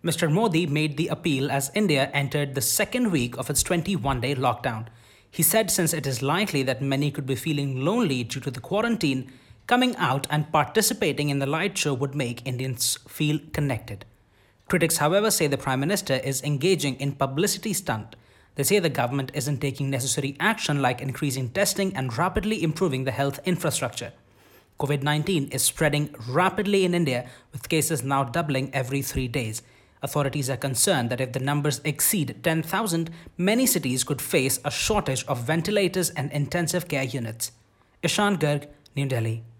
Mr. Modi made the appeal as India entered the second week of its 21-day lockdown. He said since it is likely that many could be feeling lonely due to the quarantine, coming out and participating in the light show would make Indians feel connected. Critics, however, say the Prime Minister is engaging in publicity stunt. They say the government isn't taking necessary action like increasing testing and rapidly improving the health infrastructure. COVID-19 is spreading rapidly in India, with cases now doubling every 3 days. Authorities are concerned that if the numbers exceed 10,000, many cities could face a shortage of ventilators and intensive care units. Ishan Garg, New Delhi.